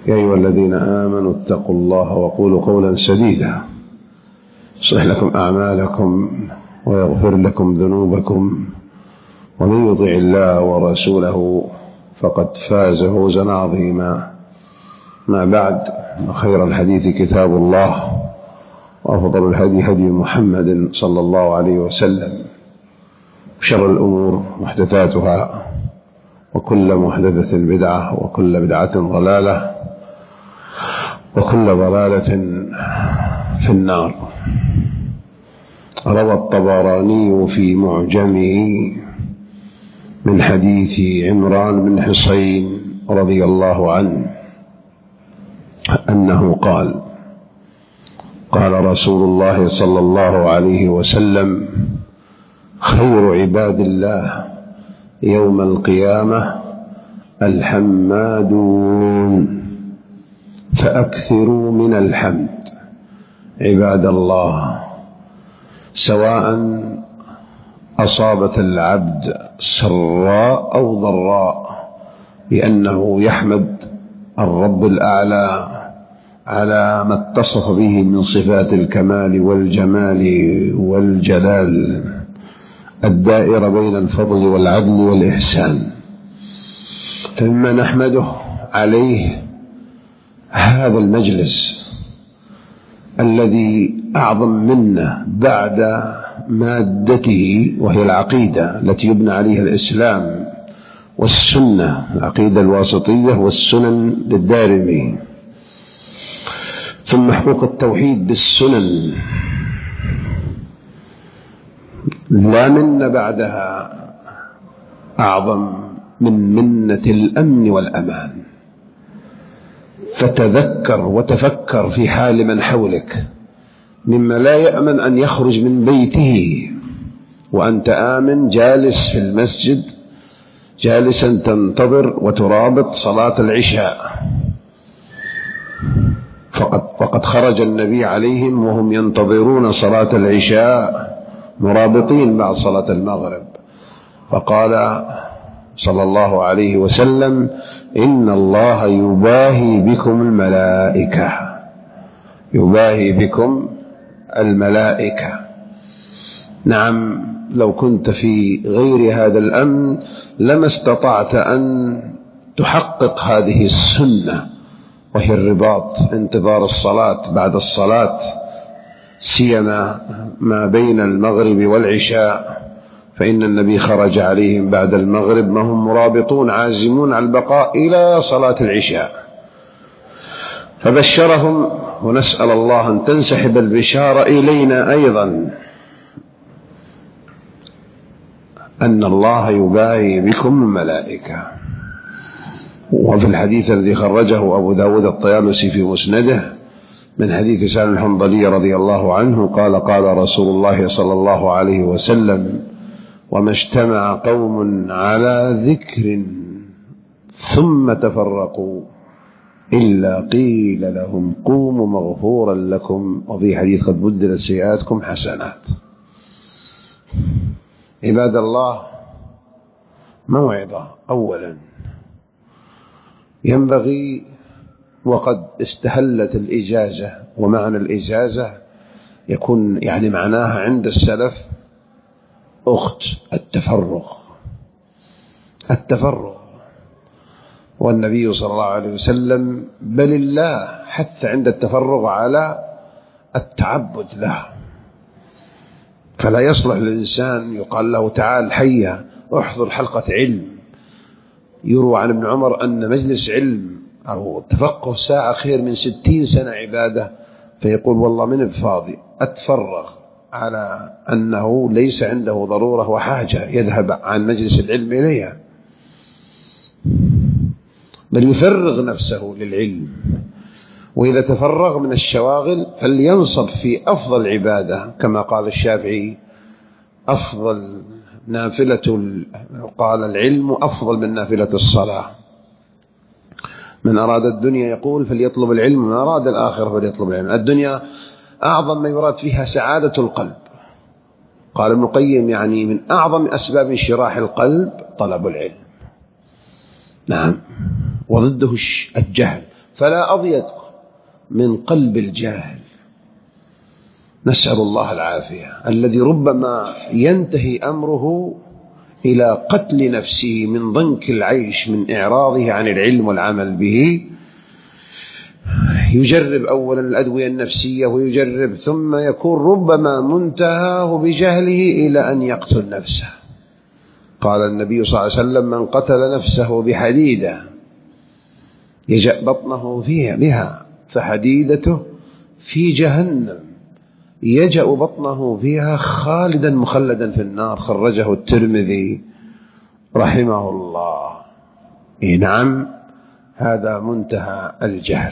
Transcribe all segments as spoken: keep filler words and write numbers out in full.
يا أيها الذين آمنوا اتقوا الله وقولوا قولا سديدا يصلح لكم أعمالكم ويغفر لكم ذنوبكم، ومن يطع الله ورسوله فقد فاز فوزا عظيما. ما بعد، خير الحديث كتاب الله، وأفضل الهدي هدي محمد صلى الله عليه وسلم، وشر الأمور محدثاتها، وكل محدثة بدعة، وكل بدعة ضلالة، وكل ضلالة في النار. روى الطبراني في معجمه من حديث عمران بن حصين رضي الله عنه أنه قال: قال رسول الله صلى الله عليه وسلم: خير عباد الله يوم القيامة الحمادون، فأكثروا من الحمد عباد الله، سواء أصابت العبد سراء أو ضراء، لأنه يحمد الرب الأعلى على ما اتصف به من صفات الكمال والجمال والجلال الدائرة بين الفضل والعدل والإحسان. فمما نحمده عليه هذا المجلس الذي أعظم منا بعد مادته، وهي العقيدة التي يبنى عليها الإسلام والسنة، العقيدة الواسطية والسنن للدارمي، ثم حقوق التوحيد بالسنن، لا من بعدها أعظم من منة الأمن والأمان. فتذكر وتفكر في حال من حولك مما لا يأمن أن يخرج من بيته وأنت آمن جالس في المسجد، جالسا تنتظر وترابط صلاة العشاء، فقد, فقد خرج النبي عليهم وهم ينتظرون صلاة العشاء مرابطين بعد صلاة المغرب، فقال صلى الله عليه وسلم: إن الله يباهي بكم الملائكة، يباهي بكم الملائكة. نعم، لو كنت في غير هذا الأمن لما استطعت أن تحقق هذه السنة، وهي الرباط، انتظار الصلاة بعد الصلاة، سيما ما بين المغرب والعشاء، فإن النبي خرج عليهم بعد المغرب ما هم مرابطون عازمون على البقاء إلى صلاة العشاء، فبشرهم، ونسأل الله أن تنسحب البشارة إلينا أيضا، أن الله يباهي بكم الملائكة. وفي الحديث الذي خرجه أبو داود الطيالسي في مسنده من حديث سالم الحنظلي رضي الله عنه قال: قال رسول الله صلى الله عليه وسلم: وما اجتمع قوم على ذكر ثم تفرقوا إلا قيل لهم قوموا مغفورا لكم، وفي حديث قد بدلت سيئاتكم حسنات. عباد الله، موعظة أولا، ينبغي، وقد استهلت الإجازة، ومعنى الإجازة يكون يعني معناها عند السلف أخت التفرغ، التفرغ، والنبي صلى الله عليه وسلم بل الله حث عند التفرغ على التعبد له، فلا يصلح للإنسان يقال له تعال حيا احضر حلقة علم. يروى عن ابن عمر أن مجلس علم أو تفقه ساعة خير من ستين سنة عبادة، فيقول والله من بفاضي أتفرغ، على أنه ليس عنده ضرورة وحاجة يذهب عن مجلس العلم إليها، بل يفرغ نفسه للعلم. وإذا تفرغ من الشواغل فلينصب في أفضل عبادة، كما قال الشافعي: أفضل نافلة، قال العلم أفضل من نافلة الصلاة. من أراد الدنيا يقول فليطلب العلم، من أراد الآخرة فليطلب العلم. الدنيا أعظم ما يراد فيها سعادة القلب. قال ابن القيم يعني من أعظم أسباب انشراح القلب طلب العلم. نعم، وضده الجهل، فلا أضيق من قلب الجاهل. نسأل الله العافية، الذي ربما ينتهي أمره إلى قتل نفسه من ضنك العيش، من إعراضه عن العلم والعمل به. يجرب أولا الأدوية النفسية ويجرب، ثم يكون ربما منتهاه بجهله إلى أن يقتل نفسه. قال النبي صلى الله عليه وسلم: من قتل نفسه بحديدة يجأ بطنه فيها بها فحديدته في جهنم يجأ بطنه فيها خالدا مخلدا في النار. خرجه الترمذي رحمه الله. إيه نعم، هذا منتهى الجهل.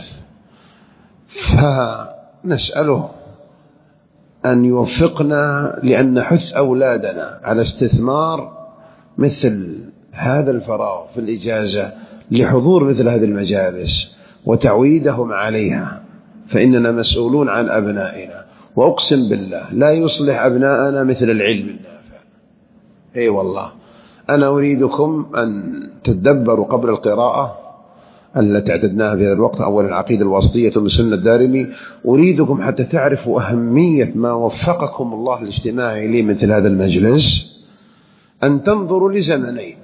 فنسأله أن يوفقنا لأن نحث أولادنا على استثمار مثل هذا الفراغ في الإجازة لحضور مثل هذه المجالس وتعويدهم عليها، فإننا مسؤولون عن أبنائنا. وأقسم بالله لا يصلح أبناءنا مثل العلم النافع. أي والله، أنا أريدكم أن تتدبروا قبل القراءة التي اعتدناها في هذا الوقت، أولا العقيدة الواسطية ثم سنة الدارمي. أريدكم حتى تعرفوا أهمية ما وفقكم الله الاجتماع إليه مثل هذا المجلس، أن تنظروا لزمنين: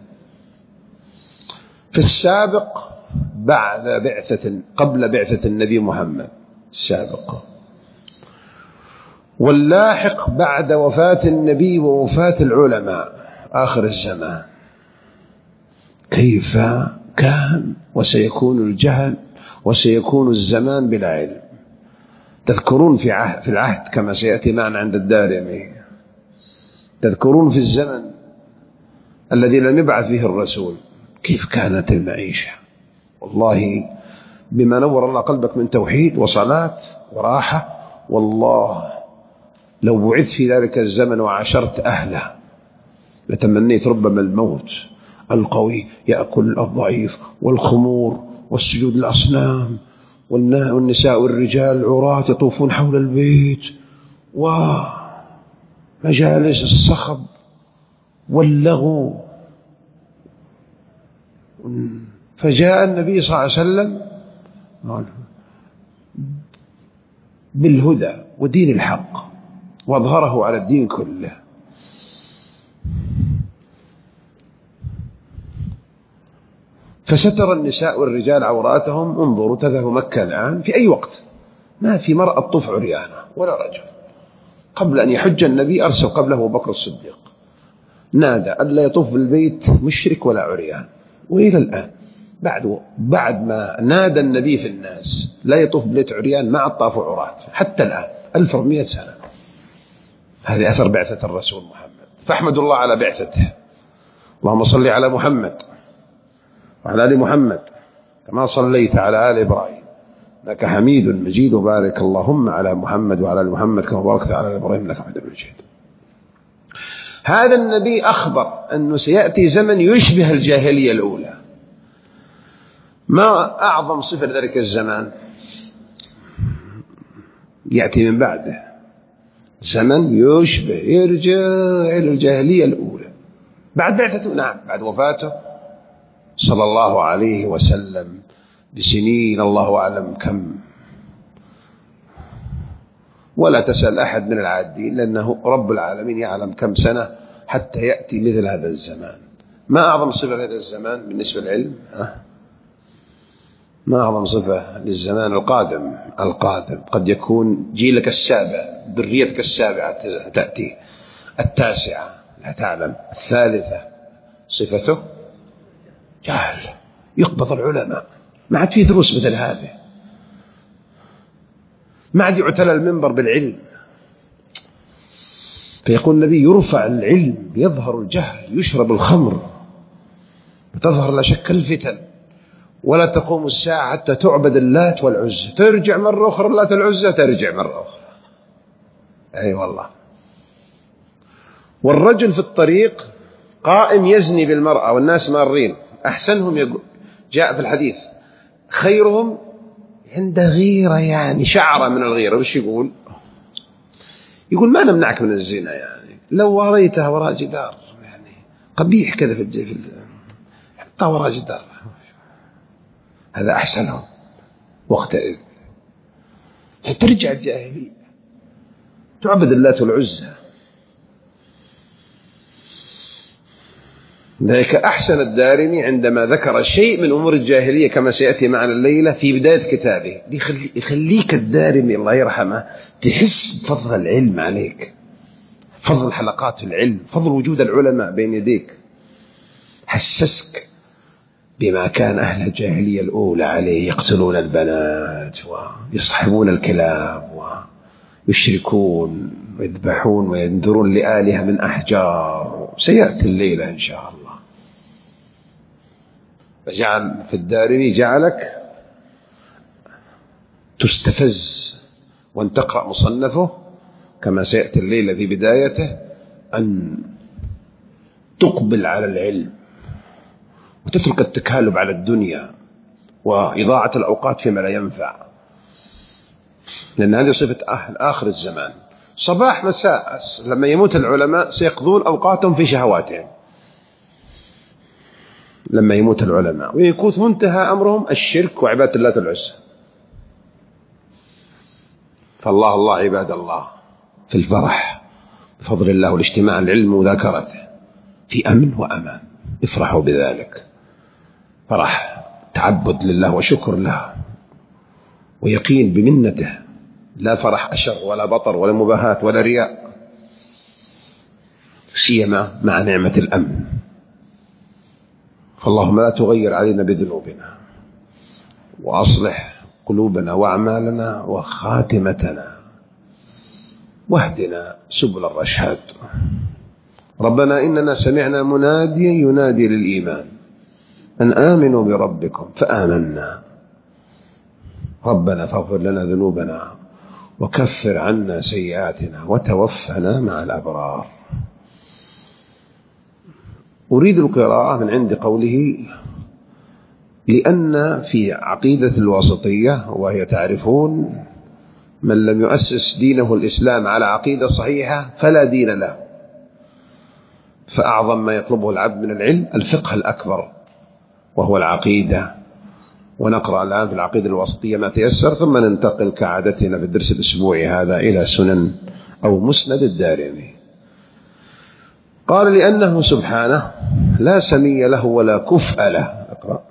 في السابق بعد بعثة قبل بعثة النبي محمد السابق، واللاحق بعد وفاة النبي ووفاة العلماء آخر الزمان. كيف كان وسيكون الجهل وسيكون الزمان بلا علم. تذكرون في عهد في العهد كما سيأتي معنا عند الدارمي، تذكرون في الزمن الذي لم يبعث فيه الرسول كيف كانت المعيشة. والله بما نور الله قلبك من توحيد وصلاة وراحة، والله لو بعث في ذلك الزمن وعاشرت أهله لتمنيت ربما الموت. القوي يأكل الضعيف، والخمور والسجود الأصنام، والنساء والرجال عراة يطوفون حول البيت، ومجالس الصخب واللغو. فجاء النبي صلى الله عليه وسلم بالهدى ودين الحق واظهره على الدين كله. فستر النساء والرجال عوراتهم. انظروا، تذهب مكة الآن في أي وقت ما في مرأة تطوف عريانة ولا رجل. قبل أن يحج النبي أرسل قبله أبو بكر الصديق نادى ألا يطوف بالبيت مشرك ولا عريان. وإلى الآن بعد بعد ما نادى النبي في الناس لا يطوف بالبيت عريان مع الطاف عرات حتى الآن ألف ومئة سنة. هذه أثر بعثة الرسول محمد. فاحمد الله على بعثته. اللهم صل على محمد وعلى آل محمد كما صليت على آل إبراهيم إنك حميد مجيد، وبارك اللهم على محمد وعلى آل محمد كما باركت على آل إبراهيم إنك حميد مجيد. هذا النبي أخبر أنه سيأتي زمن يشبه الجاهلية الأولى. ما أعظم صفة ذلك الزمان يأتي من بعده زمن يشبه، يرجع إلى الجاهلية الأولى بعد بعثته، نعم بعد وفاته صلى الله عليه وسلم بسنين الله أعلم كم. ولا تسأل أحد من العادين لأنه رب العالمين يعلم كم سنة حتى يأتي مثل هذا الزمان. ما أعظم صفة هذا الزمان بالنسبة للعلم؟ ما أعظم صفة للزمان القادم؟ القادم قد يكون جيلك السابع، ذريتك السابعة تأتي، التاسعة لا تعلم، الثالثة صفته جهل. يقبض العلماء، ما عاد في دروس مثل هذه، ما عاد يعتلى المنبر بالعلم. فيقول النبي يرفع العلم يظهر الجهل، يشرب الخمر وتظهر لا شك الفتن، ولا تقوم الساعة حتى تعبد اللات والعزى. ترجع مرة أخرى اللات والعزى، ترجع مرة أخرى. أي أيوة والله. والرجل في الطريق قائم يزني بالمرأة والناس مارين، أحسنهم يقول جاء في الحديث خيرهم عند غيرة، يعني شعرة من الغيرة. وش يقول؟ يقول ما نمنعك من الزنا، يعني لو وريتها وراء جدار، يعني قبيح كذا في الجيف حطها وراء جدار، هذا أحسنهم. وقتئذ، فترجع الجاهلية تعبد اللات والعزى. ذلك أحسن الدارمي عندما ذكر شيء من أمور الجاهلية كما سيأتي معنا الليلة في بداية كتابه، يخليك الدارمي الله يرحمه تحس بفضل العلم عليك، فضل حلقات العلم، فضل وجود العلماء بين يديك، حسسك بما كان أهل الجاهلية الأولى عليه، يقتلون البنات ويصحبون الكلاب ويشركون ويذبحون وينذرون لآلهة من أحجار. سيأتي الليلة إن شاء الله. فجعل في الدارمي جعلك تستفز وأن تقرأ مصنفه كما سيأتي الليلة في بدايته، أن تقبل على العلم وتترك التكالب على الدنيا وإضاعة الأوقات فيما لا ينفع، لأن هذه صفة أهل آخر الزمان. صباح مساء لما يموت العلماء سيقضون أوقاتهم في شهواتهم، لما يموت العلماء ويكون منتهى أمرهم الشرك وعبادة الله العزى. فالله الله عباد الله في الفرح بفضل الله والاجتماع العلم وذاكرته في أمن وأمان، افرحوا بذلك، فرح تعبد لله وشكر له ويقين بمنته، لا فرح أشر ولا بطر ولا مباهات ولا رياء، سيما مع نعمة الأمن. فاللهم لا تغير علينا بذنوبنا، وأصلح قلوبنا وأعمالنا وخاتمتنا، واهدنا سبل الرشاد. ربنا إننا سمعنا مناديا ينادي للإيمان أن آمنوا بربكم فآمنا. ربنا فاغفر لنا ذنوبنا وكفر عنا سيئاتنا وتوفنا مع الأبرار. أريد القراءة من عند قوله: لأن في عقيدة الواسطية، وهي تعرفون من لم يؤسس دينه الإسلام على عقيدة صحيحة فلا دين له، فأعظم ما يطلبه العبد من العلم الفقه الأكبر وهو العقيدة. ونقرأ الآن في العقيدة الواسطية ما تيسر، ثم ننتقل كعادتنا في الدرس الأسبوعي هذا إلى سنن أو مسند الدارمي. قال: لأنه سبحانه لا سمي له ولا كفء له. اقرأ.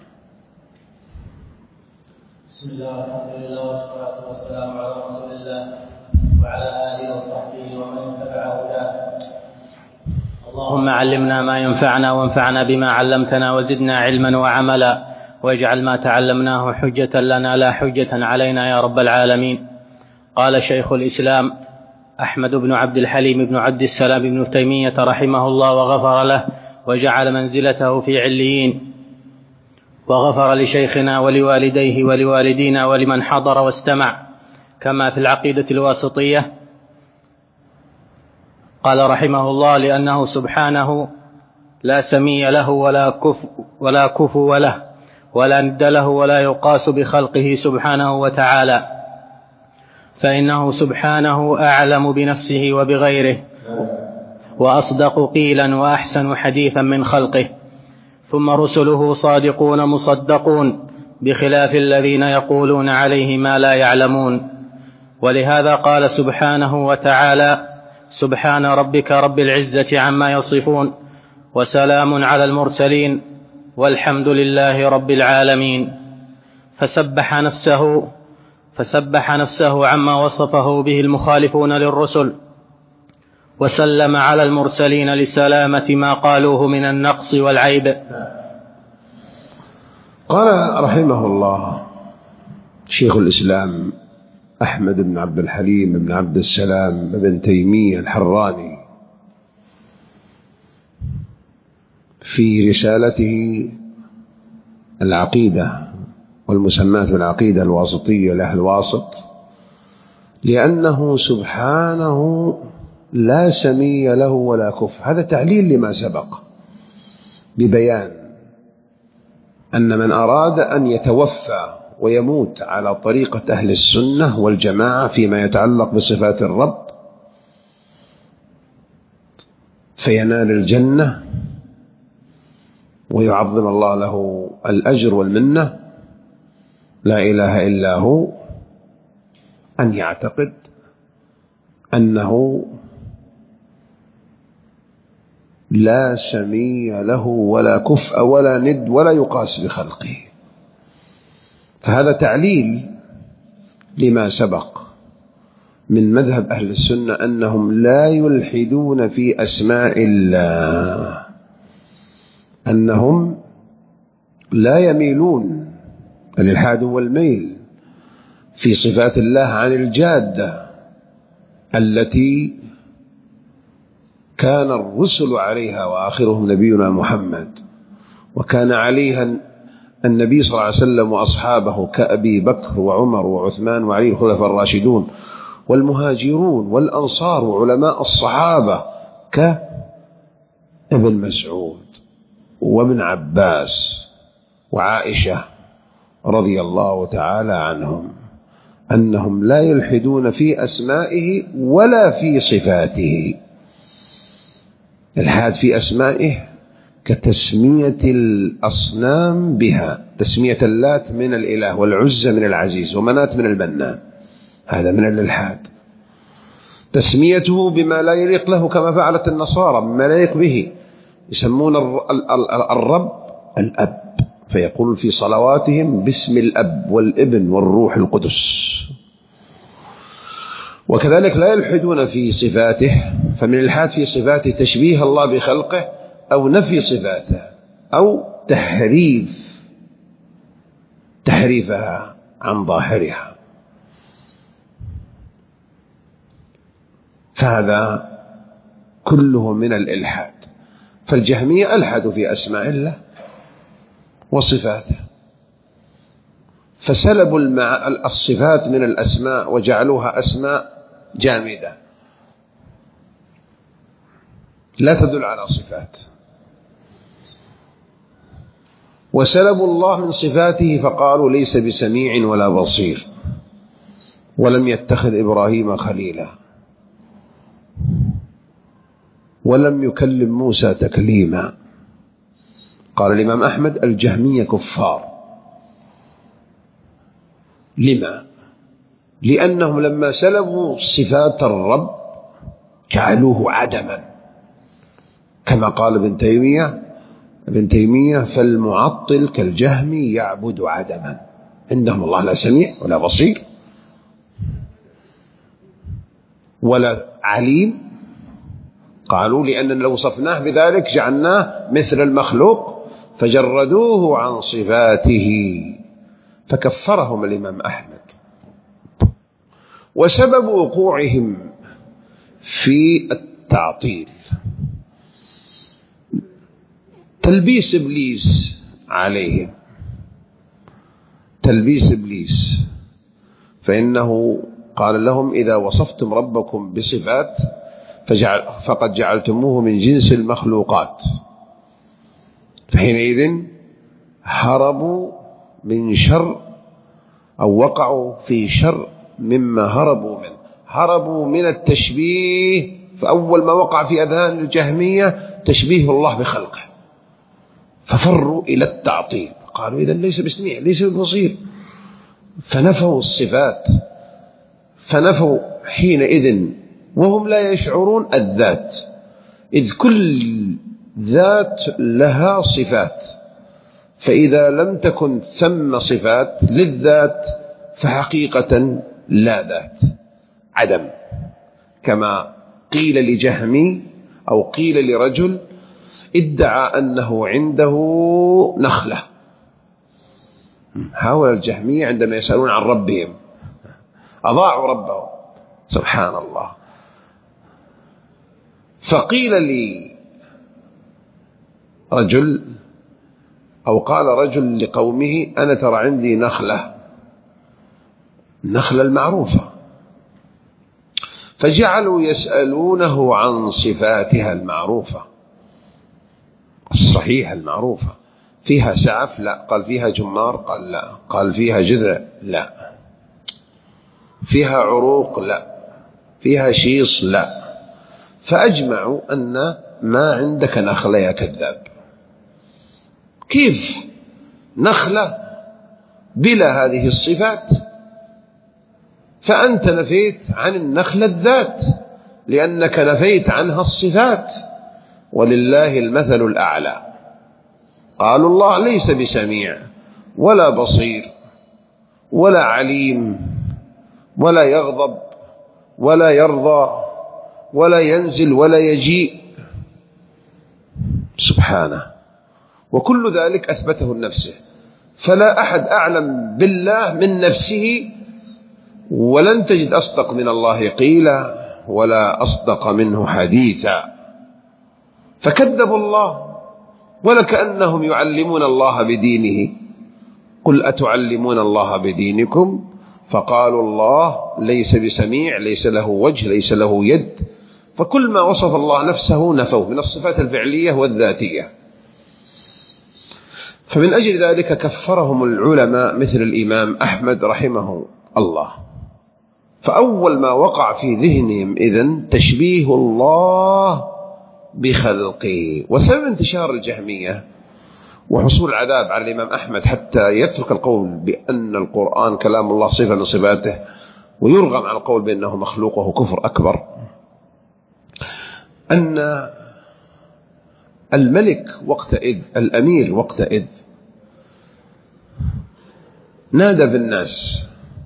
بسم الله والحمد لله والصلاة والسلام على رسول الله وعلى آله وصحبه ومن تبع هداه. اللهم علمنا ما ينفعنا وانفعنا بما علمتنا وزدنا علما وعملا، واجعل ما تعلمناه حجة لنا لا حجة علينا يا رب العالمين. قال شيخ الإسلام أحمد بن عبد الحليم بن عبد السلام بن تيمية رحمه الله وغفر له وجعل منزلته في عليين، وغفر لشيخنا ولوالديه ولوالدينا ولمن حضر واستمع، كما في العقيدة الواسطية. قال رحمه الله: لأنه سبحانه لا سمي له ولا كفو ولا كفو له ولا ند له ولا يقاس بخلقه سبحانه وتعالى، فإنه سبحانه أعلم بنفسه وبغيره وأصدق قيلا وأحسن حديثا من خلقه. ثم رسله صادقون مصدقون، بخلاف الذين يقولون عليه ما لا يعلمون. ولهذا قال سبحانه وتعالى: سبحان ربك رب العزة عما يصفون وسلام على المرسلين والحمد لله رب العالمين. فسبح نفسه فسبح نفسه عما وصفه به المخالفون للرسل، وسلم على المرسلين لسلامة ما قالوه من النقص والعيب. قال رحمه الله شيخ الإسلام أحمد بن عبد الحليم بن عبد السلام بن تيمية الحراني في رسالته العقيدة والمسماة بالعقيدة الواسطية لأهل واسط: لأنه سبحانه لا سمي له ولا كف. هذا تعليل لما سبق ببيان أن من أراد أن يتوفى ويموت على طريقة أهل السنة والجماعة فيما يتعلق بصفات الرب فينال الجنة ويعظم الله له الأجر والمنة، لا إله إلا هو أن يعتقد أنه لا سمي له ولا كفء ولا ند ولا يقاس بخلقه. فهذا تعليل لما سبق من مذهب أهل السنة أنهم لا يلحدون في أسماء الله، أنهم لا يميلون. الإلحاد هو الميل في صفات الله عن الجادة التي كان الرسل عليها وآخرهم نبينا محمد، وكان عليها النبي صلى الله عليه وسلم وأصحابه كأبي بكر وعمر وعثمان وعلي الخلفاء الراشدون والمهاجرون والأنصار وعلماء الصحابة كابن مسعود وابن عباس وعائشة رضي الله تعالى عنهم، أنهم لا يلحدون في أسمائه ولا في صفاته. الحاد في أسمائه كتسمية الأصنام بها، تسمية اللات من الإله والعزة من العزيز ومنات من المنان، هذا من الإلحاد. تسميته بما لا يليق له كما فعلت النصارى، بما لا يليق به، يسمون الرب الأب، فيقول في صلواتهم باسم الأب والابن والروح القدس. وكذلك لا يلحدون في صفاته، فمن الإلحاد في صفاته تشبيه الله بخلقه أو نفي صفاته أو تحريف تحريفها عن ظاهرها، فهذا كله من الإلحاد. فالجهمية ألحدوا في أسماء الله وصفاته، فسلبوا الصفات من الأسماء وجعلوها أسماء جامدة لا تدل على صفات، وسلبوا الله من صفاته فقالوا ليس بسميع ولا بصير، ولم يتخذ إبراهيم خليلا، ولم يكلم موسى تكليما. قال الإمام أحمد الجهمية كفار. لما؟ لأنهم لما سلبوا صفات الرب جعلوه عدما، كما قال ابن تيمية ابن تيمية فالمعطل كالجهمي يعبد عدما، عندهم الله لا سميع ولا بصير ولا عليم. قالوا لأن لو وصفناه بذلك جعلناه مثل المخلوق، فجردوه عن صفاته، فكفرهم الإمام أحمد. وسبب وقوعهم في التعطيل تلبيس إبليس عليهم، تلبيس إبليس، فإنه قال لهم إذا وصفتم ربكم بصفات فجعل فقد جعلتموه من جنس المخلوقات، فحينئذ هربوا من شر أو وقعوا في شر مما هربوا منه. هربوا من التشبيه، فأول ما وقع في أذهان الجهمية تشبيه الله بخلقه، ففروا إلى التعطيل، قالوا إذن ليس بسميع ليس ببصير، فنفوا الصفات، فنفوا حينئذ وهم لا يشعرون الذات، إذ كل ذات لها صفات، فإذا لم تكن ثم صفات للذات فحقيقة لا ذات، عدم. كما قيل لجهمي أو قيل لرجل ادعى أنه عنده نخلة، حاول الجهمية عندما يسألون عن ربهم أضاعوا ربهم، سبحان الله. فقيل لي رجل أو قال رجل لقومه أنا ترى عندي نخلة، النخلة المعروفة، فجعلوا يسألونه عن صفاتها المعروفة الصحيحة المعروفة، فيها سعف؟ لا. قال فيها جمار؟ قال لا. قال فيها جذع؟ لا. فيها عروق؟ لا. فيها شيص؟ لا. فأجمعوا أن ما عندك نخلة يا كذاب. كيف نخلة بلا هذه الصفات فأنت نفيت عن النخلة الذات، لأنك نفيت عنها الصفات، ولله المثل الأعلى. قالوا الله ليس بسميع ولا بصير ولا عليم ولا يغضب ولا يرضى ولا ينزل ولا يجيء سبحانه، وكل ذلك أثبته لنفسه، فلا أحد أعلم بالله من نفسه، ولن تجد أصدق من الله قيلا ولا أصدق منه حديثا. فكذبوا الله ولكأنهم يعلمون الله بدينه. قل أتعلمون الله بدينكم؟ فقالوا الله ليس بسميع، ليس له وجه، ليس له يد، فكل ما وصف الله نفسه نفوه من الصفات الفعلية والذاتية. فمن أجل ذلك كفرهم العلماء مثل الإمام أحمد رحمه الله. فأول ما وقع في ذهنهم إذن تشبيه الله بخلقه. وسبب انتشار الجهمية وحصول العذاب على الإمام أحمد حتى يترك القول بأن القرآن كلام الله صفة من صفاته ويرغم عن القول بأنه مخلوق وهو كفر أكبر، أن الملك وقتئذ، الأمير وقتئذ، نادى بالناس: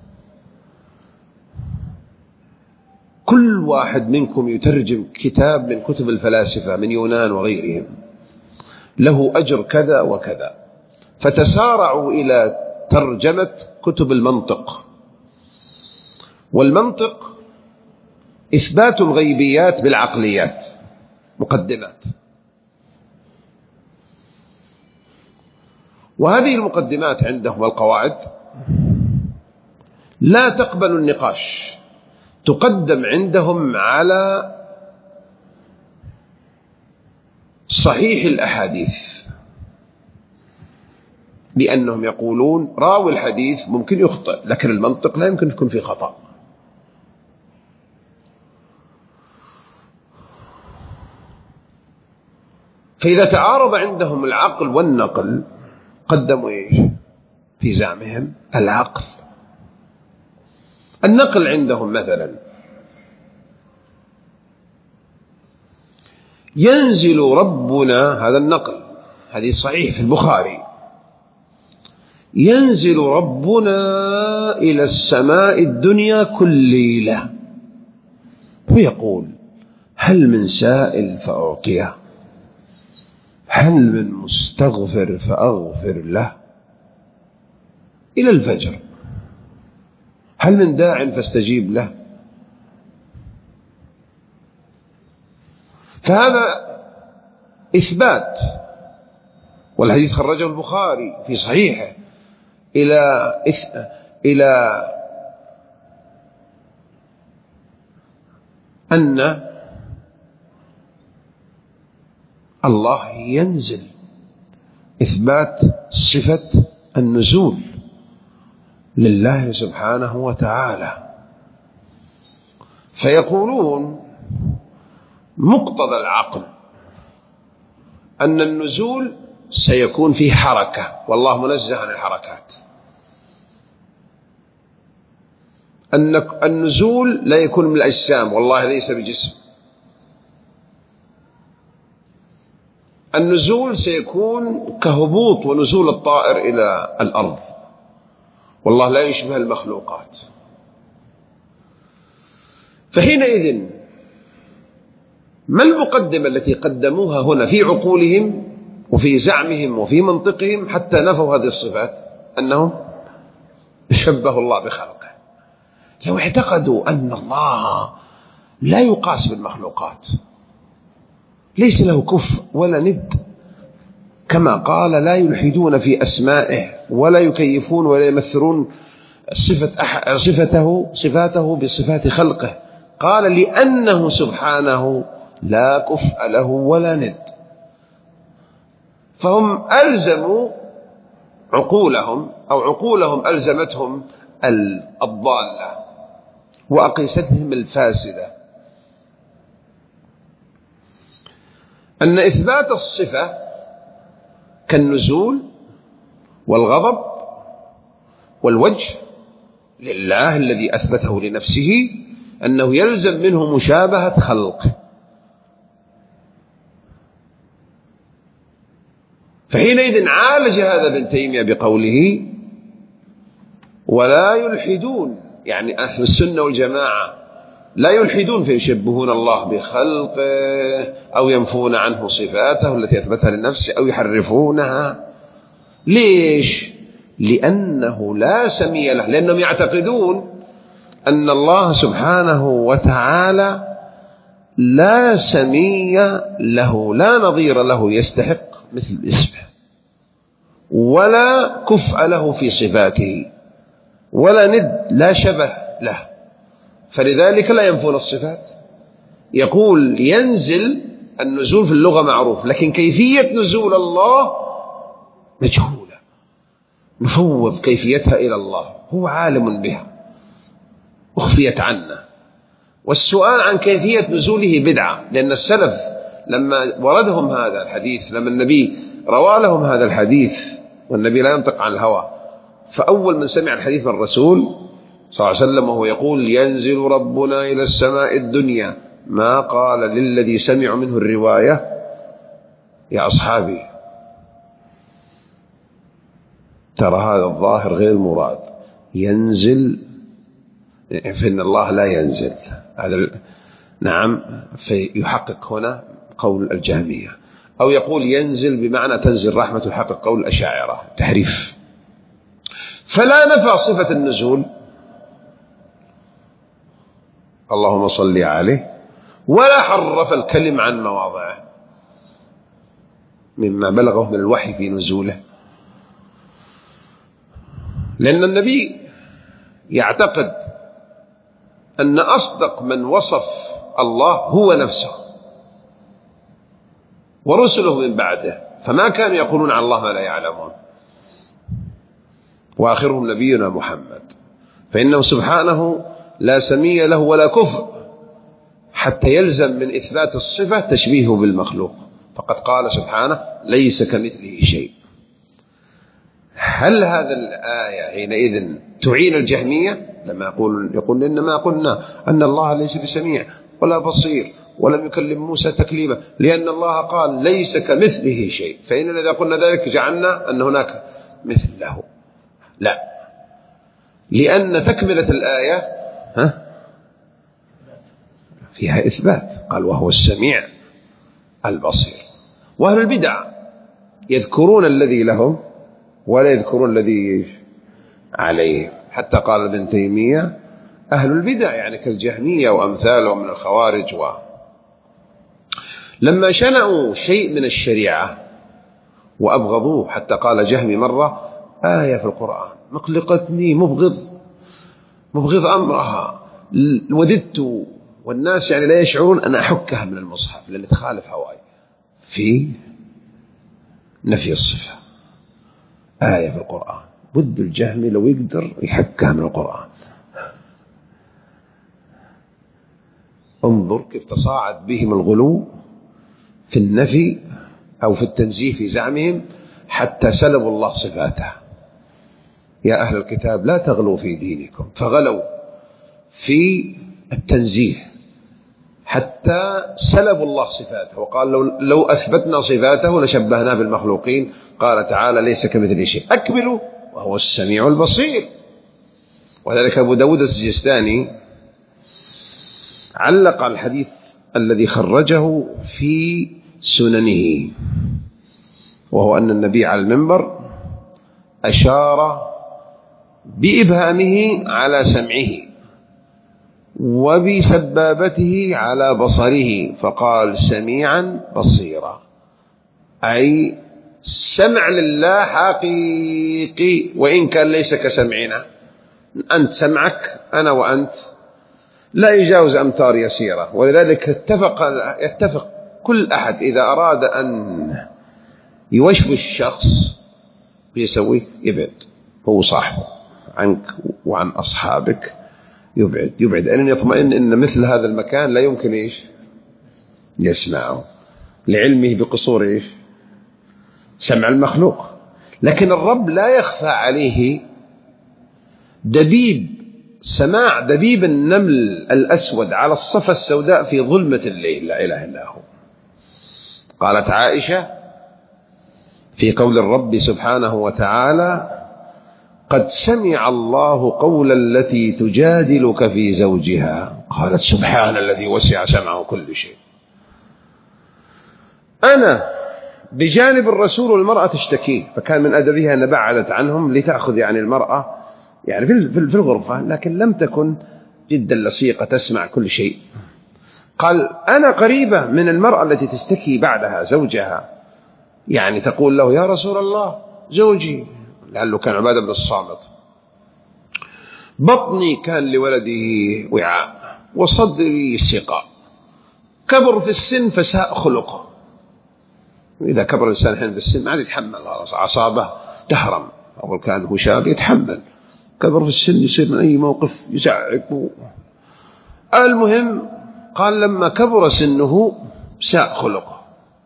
كل واحد منكم يترجم كتاب من كتب الفلاسفة من يونان وغيرهم له أجر كذا وكذا. فتسارعوا إلى ترجمة كتب المنطق. والمنطق إثبات الغيبيات بالعقليات، مقدمات، وهذه المقدمات عندهم والقواعد لا تقبل النقاش، تقدم عندهم على صحيح الأحاديث، لأنهم يقولون راوي الحديث ممكن يخطئ، لكن المنطق لا يمكن يكون فيه خطأ. فإذا تعارض عندهم العقل والنقل قدموا إيش في زعمهم؟ العقل. النقل عندهم مثلا ينزل ربنا، هذا النقل، هذه صحيح في البخاري، ينزل ربنا إلى السماء الدنيا كل ليلة ويقول: هل من سائل فأعطيه، هل من مستغفر فأغفر له، إلى الفجر، هل من داع فاستجيب له. فهذا إثبات، والحديث خرجه البخاري في صحيحه إلى إلى أن الله ينزل، إثبات صفة النزول لله سبحانه وتعالى. فيقولون مقتضى العقل أن النزول سيكون فيه حركة، والله منزه عن الحركات. أن النزول لا يكون من الأجسام، والله ليس بجسم. النزول سيكون كهبوط ونزول الطائر إلى الأرض، والله لا يشبه المخلوقات. فحينئذ ما المقدمة التي قدموها هنا في عقولهم وفي زعمهم وفي منطقهم حتى نفوا هذه الصفات؟ أنهم شبهوا الله بخلقه. لو اعتقدوا أن الله لا يقاس بالمخلوقات، ليس له كفء ولا ند، كما قال: لا يلحدون في أسمائه ولا يكيفون ولا يمثلون صفة صفته صفاته بصفات خلقه. قال: لأنه سبحانه لا كفء له ولا ند. فهم ألزموا عقولهم، أو عقولهم ألزمتهم الضالة وأقيستهم الفاسدة، أن إثبات الصفة كالنزول والغضب والوجه لله الذي أثبته لنفسه أنه يلزم منه مشابهة خلقه. فحينئذ عالج هذا ابن تيمية بقوله ولا يلحدون، يعني أهل السنة والجماعة لا يلحدون فيشبهون الله بخلقه أو ينفون عنه صفاته التي أثبتها لنفسه أو يحرفونها. ليش؟ لأنه لا سمي له، لأنهم يعتقدون أن الله سبحانه وتعالى لا سمي له، لا نظير له يستحق مثل اسمه، ولا كفء له في صفاته، ولا ند لا شبه له، فلذلك لا ينفون الصفات. يقول ينزل، النزول في اللغة معروف، لكن كيفية نزول الله مجهولة، نفوض كيفيتها إلى الله، هو عالم بها أخفيت عنا. والسؤال عن كيفية نزوله بدعة، لأن السلف لما وردهم هذا الحديث، لما النبي روى لهم هذا الحديث، والنبي لا ينطق عن الهوى، فأول من سمع الحديث من الرسول صلى الله عليه وسلم وهو يقول ينزل ربنا إلى السماء الدنيا، ما قال للذي سمع منه الرواية يا أصحابي ترى هذا الظاهر غير مراد، ينزل فإن الله لا ينزل، هذا نعم، فيحقق هنا قول الجهمية، أو يقول ينزل بمعنى تنزل رحمة، يحقق قول الأشاعرة، تحريف. فلا نفى صفة النزول اللهم صل عليه، ولا حرف الكلم عن مواضعه مما بلغه من الوحي في نزوله، لأن النبي يعتقد أن أصدق من وصف الله هو نفسه ورسله من بعده، فما كانوا يقولون عن الله ما لا يعلمون، وآخرهم نبينا محمد، فإنه سبحانه لا سمي له ولا كفء، حتى يلزم من إثبات الصفة تشبيهه بالمخلوق، فقد قال سبحانه ليس كمثله شيء. هل هذا الآية حينئذ تعين الجهمية لما يقول يقول إنما قلنا أن الله ليس بسميع ولا بصير ولم يكلم موسى تكليما لأن الله قال ليس كمثله شيء، فإننا إذا قلنا ذلك جعلنا أن هناك مثل له؟ لا، لأن تكملة الآية ها فيها إثبات، قال وهو السميع البصير. وأهل البدع يذكرون الذي لهم ولا يذكرون الذي عليه، حتى قال ابن تيمية أهل البدع يعني كالجهمية وأمثالهم من الخوارج، و لما شنعوا شيء من الشريعة وأبغضوه، حتى قال جهمي مرة آية في القرآن مقلقتني مبغض مبغض أمرها، وددت والناس يعني لا يشعرون أن أحكها من المصحف لأن تخالف هواي في نفي الصفة. آية في القرآن ود الجهمي لو يقدر يحكها من القرآن. انظر كيف تصاعد بهم الغلو في النفي أو في التنزيه في زعمهم حتى سلبوا الله صفاته. يا أهل الكتاب لا تغلوا في دينكم، فغلوا في التنزيه حتى سلبوا الله صفاته، وقال لو, لو أثبتنا صفاته لشبهنا بالمخلوقين، قال تعالى ليس كمثله شيء، أكملوا وهو السميع البصير. وذلك أبو داود السجستاني علق على الحديث الذي خرجه في سننه، وهو أن النبي على المنبر أشار بإبهامه على سمعه وبسبابته على بصره، فقال سميعا بصيرا، أي سمع لله حقيقي وإن كان ليس كسمعنا. أنت سمعك أنا وأنت لا يجاوز أمتار يسيرة، ولذلك اتفق يتفق كل أحد إذا أراد أن يوشوش الشخص بيسوي يبعد، هو صاحبه عنك وعن أصحابك، يبعد يبعد أن يطمئن أن مثل هذا المكان لا يمكن إيش يسمعه، لعلمه بقصور إيش سمع المخلوق. لكن الرب لا يخفى عليه دبيب، سماع دبيب النمل الأسود على الصفا السوداء في ظلمة الليل، لا إله إلا هو. قالت عائشة في قول الرب سبحانه وتعالى: قد سمع الله قول التي تجادلك في زوجها، قالت: سبحان الذي وسع سمعه كل شيء. أنا بجانب الرسول والمرأة تشتكي، فكان من أدبها أن بعدت عنهم لتأخذ يعني المرأة يعني في الغرفة، لكن لم تكن جدا لصيقة تسمع كل شيء. قال: أنا قريبة من المرأة التي تشتكي بعدها زوجها، يعني تقول له: يا رسول الله زوجي، لعله كان عبادة بن الصامت، بطني كان لولده وعاء وصدري سقاء، كبر في السن فساء خلقه. إذا كبر الإنسان حين في السن ما عاد يتحمل، أعصابه تهرم. أول كان هو شاب يتحمل، كبر في السن يصير من أي موقف يزعق. المهم قال: لما كبر سنه ساء خلقه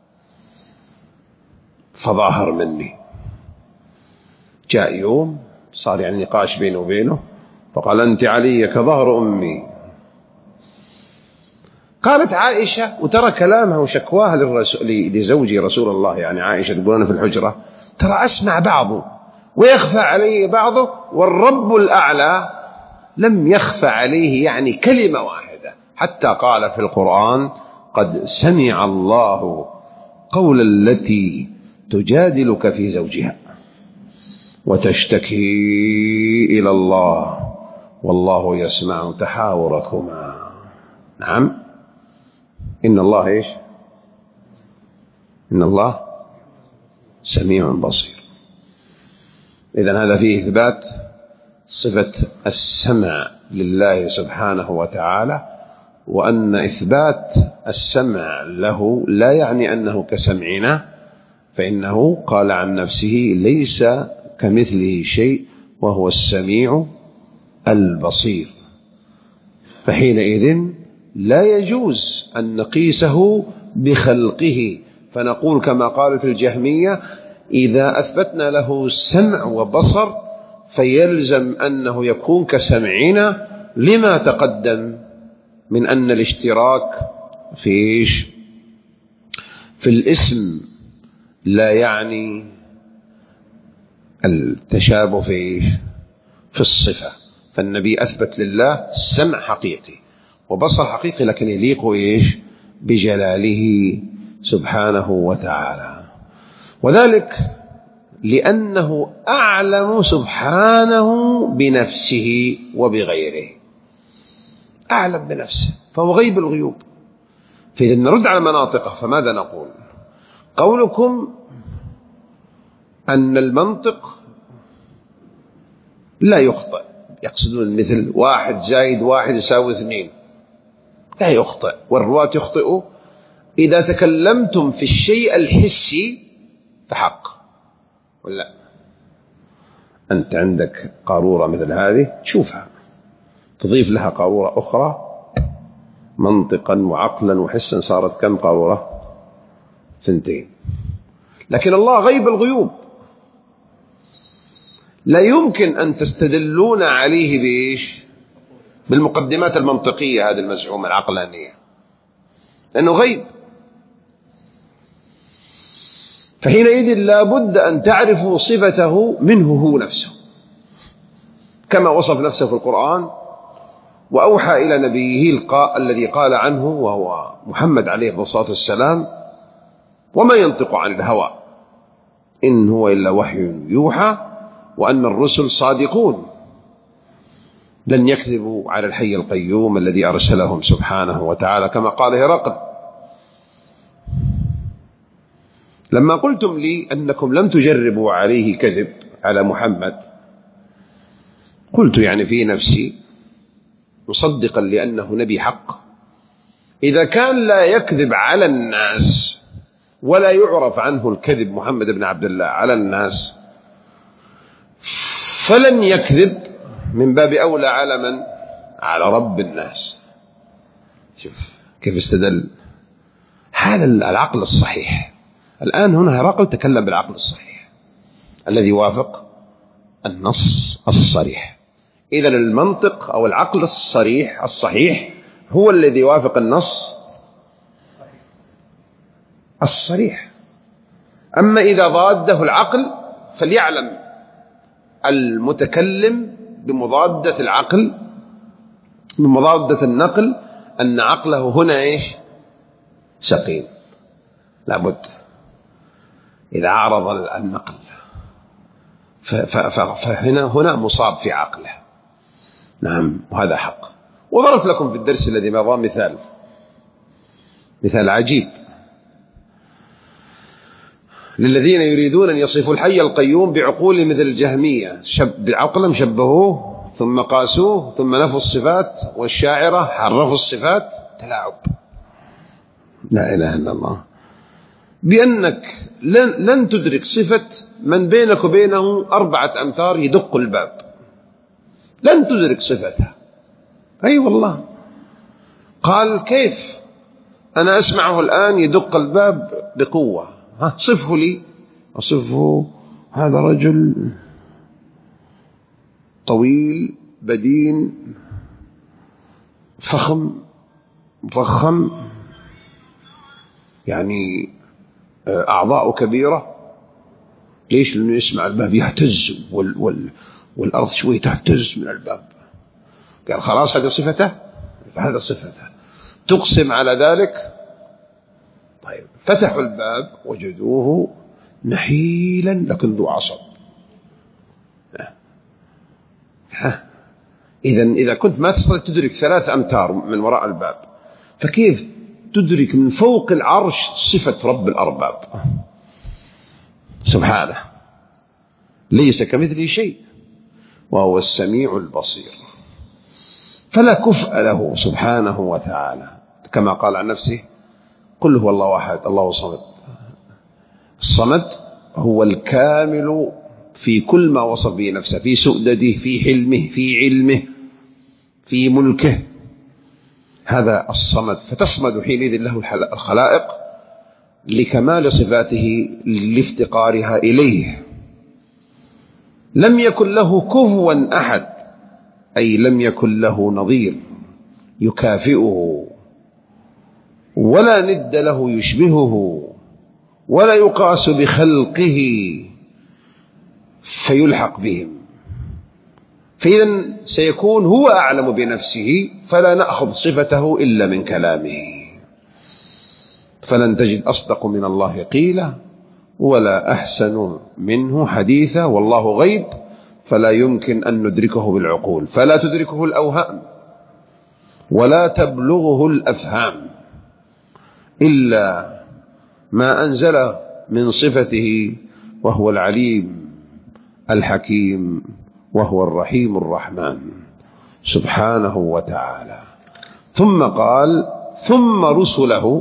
فظاهر مني. جاء يوم صار يعني نقاش بينه وبينه، فقال: أنت علي كظهر أمي. قالت عائشة، وترى كلامها وشكواها لزوجي رسول الله، يعني عائشة تقول أنا في الحجرة ترى أسمع بعضه ويخفى عليه بعضه، والرب الأعلى لم يخفى عليه يعني كلمة واحدة، حتى قال في القرآن: قد سمع الله قول التي تجادلك في زوجها وتشتكي إلى الله والله يسمع تحاوركما. نعم، إن الله إيش؟ إن الله سميع بصير. إذن هذا فيه إثبات صفة السمع لله سبحانه وتعالى، وأن إثبات السمع له لا يعني أنه كسمعنا، فإنه قال عن نفسه: ليس كمثله شيء وهو السميع البصير. فحينئذ لا يجوز أن نقيسه بخلقه، فنقول كما قالت الجهمية: إذا أثبتنا له سمع وبصر فيلزم أنه يكون كسمعنا، لما تقدم من أن الاشتراك في إيش؟ في الاسم لا يعني التشابه في إيش؟ في الصفة. فالنبي أثبت لله سمع حقيقي وبصر حقيقي، لكن يليق إيش؟ بجلاله سبحانه وتعالى. وذلك لأنه أعلم سبحانه بنفسه وبغيره، أعلم بنفسه فهو غيب الغيوب. فإذا نرد على مناطقه فماذا نقول؟ قولكم أن المنطق لا يخطئ، يقصدون مثل واحد زائد واحد يساوي اثنين، لا يخطئ، والرواة يخطئوا. إذا تكلمتم في الشيء الحسي فحق، ولا أنت عندك قارورة مثل هذه تشوفها، تضيف لها قارورة أخرى منطقا وعقلا وحسا، صارت كم قارورة؟ ثنتين. لكن الله غيب الغيوب، لا يمكن أن تستدلون عليه بإيش؟ بالمقدمات المنطقية هذه المزعومة العقلانية، لأنه غيب. فحينئذ لا بد أن تعرفوا صفته منه هو نفسه، كما وصف نفسه في القرآن وأوحى إلى نبيه الذي قال عنه وهو محمد عليه الصلاة والسلام: وما ينطق عن الهوى إن هو إلا وحي يوحى، وأن الرسل صادقون لن يكذبوا على الحي القيوم الذي أرسلهم سبحانه وتعالى، كما قال هرقل. لما قلتم لي أنكم لم تجربوا عليه كذب على محمد، قلت يعني في نفسي مصدقا لأنه نبي حق، إذا كان لا يكذب على الناس ولا يعرف عنه الكذب محمد بن عبد الله على الناس، فلن يكذب من باب أولى على من؟ على رب الناس. شوف كيف استدل هذا العقل الصحيح. الآن هنا هرقل تكلم بالعقل الصحيح الذي وافق النص الصريح. إذن المنطق أو العقل الصريح الصحيح هو الذي يوافق النص الصريح. أما إذا ضاده العقل فليعلم المتكلم بمضادة العقل بمضادة النقل أن عقله هنا إيش؟ سقيم، لابد إذا عارض النقل فهنا هنا مصاب في عقله. نعم، وهذا حق. وضربت لكم في الدرس الذي مضى مثال مثال عجيب للذين يريدون أن يصفوا الحي القيوم بعقول مثل الجهمية، بعقل شبهوه ثم قاسوه ثم نفوا الصفات، والشاعرة حرفوا الصفات. تلاعب، لا إله إلا الله. بأنك لن, لن تدرك صفة من بينك وبينه أربعة أمتار يدق الباب، لن تدرك صفتها. أي أيوة والله. قال كيف؟ أنا أسمعه الآن يدق الباب بقوة، ها صفه لي. أصفه هذا رجل طويل بدين فخم مفخم، يعني أعضاء كبيرة. ليش؟ لأنه يسمع الباب يهتز وال وال والأرض شوي تهتز من الباب. قال خلاص هذا صفته، هذا صفته، تقسم على ذلك. طيب فتحوا الباب وجدوه نحيلا لكن ذو عصب. إذن إذا كنت ما تستطيع تدرك ثلاث أمتار من وراء الباب، فكيف تدرك من فوق العرش صفة رب الأرباب سبحانه؟ ليس كمثله شيء وهو السميع البصير. فلا كفء له سبحانه وتعالى، كما قال عن نفسه: قل هو الله أحد الله الصمد. الصمد هو الكامل في كل ما وصف به نفسه، في سؤدده، في حلمه، في علمه، في ملكه. هذا الصمد، فتصمد حينئذ له الخلائق لكمال صفاته لافتقارها إليه. لم يكن له كفوا أحد، أي لم يكن له نظير يكافئه، ولا ند له يشبهه، ولا يقاس بخلقه فيلحق بهم. فإذن سيكون هو أعلم بنفسه، فلا نأخذ صفته إلا من كلامه. فلن تجد أصدق من الله قيلا ولا أحسن منه حديثا، والله غيب فلا يمكن أن ندركه بالعقول، فلا تدركه الأوهام ولا تبلغه الأفهام إلا ما أنزل من صفته، وهو العليم الحكيم وهو الرحيم الرحمن سبحانه وتعالى. ثم قال: ثم رسله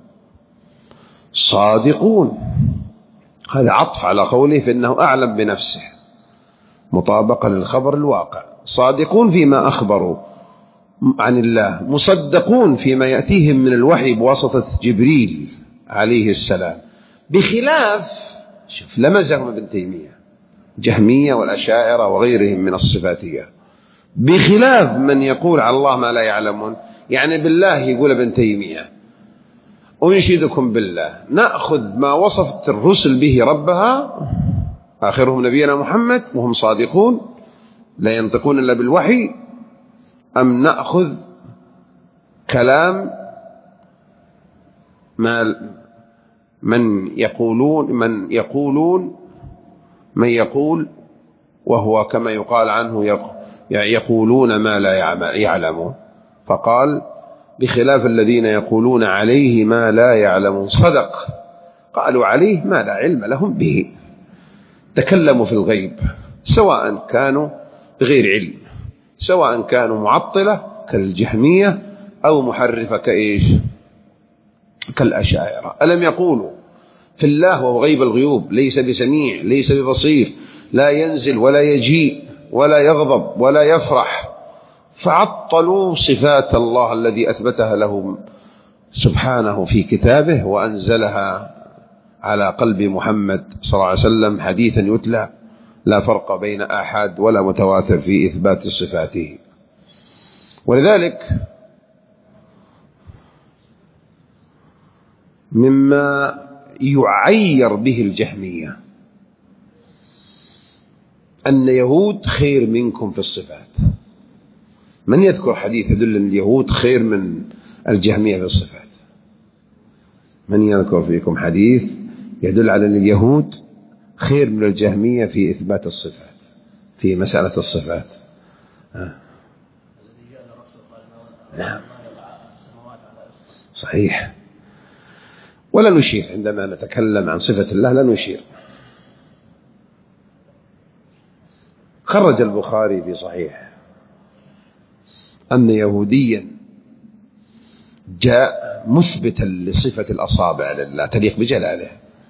صادقون. هذا عطف على قوله فإنه أعلم بنفسه، مطابقة للخبر الواقع. صادقون فيما أخبروا عن الله، مصدقون فيما يأتيهم من الوحي بواسطة جبريل عليه السلام، بخلاف شوف لمزهم ابن تيمية جهمية والأشاعرة وغيرهم من الصفاتية، بخلاف من يقول على الله ما لا يعلمون. يعني بالله يقول ابن تيمية: أنشدكم بالله نأخذ ما وصفت الرسل به ربها آخرهم نبينا محمد وهم صادقون لا ينطقون إلا بالوحي، أم نأخذ كلام ما من يقولون من يقولون من يقول وهو كما يقال عنه يقولون ما لا يعلمون. فقال: بخلاف الذين يقولون عليه ما لا يعلمون. صدق، قالوا عليه ما لا علم لهم به، تكلموا في الغيب، سواء كانوا بغير علم، سواء كانوا معطلة كالجهمية أو محرفة كإيش كالأشاعرة. ألم يقولوا في الله وهو غيب الغيوب، ليس بسميع ليس ببصير، لا ينزل ولا يجيء ولا يغضب ولا يفرح، فعطلوا صفات الله الذي أثبتها لهم سبحانه في كتابه وأنزلها على قلب محمد صلى الله عليه وسلم حديثا يتلى لا فرق بين آحاد ولا متواتر في إثبات صفاته. ولذلك مما يعير به الجهمية أن يهود خير منكم في الصفات. من يذكر حديث يدل أن اليهود خير من الجهمية في الصفات؟ من يذكر فيكم حديث يدل على أن اليهود خير من الجهمية في إثبات الصفات، في مسألة الصفات؟ آه. نعم صحيح. ولا نشير عندما نتكلم عن صفة الله، لا نشير. خرج البخاري في صحيح أن يهوديا جاء مثبتا لصفة الأصابع لله تليق بجلاله،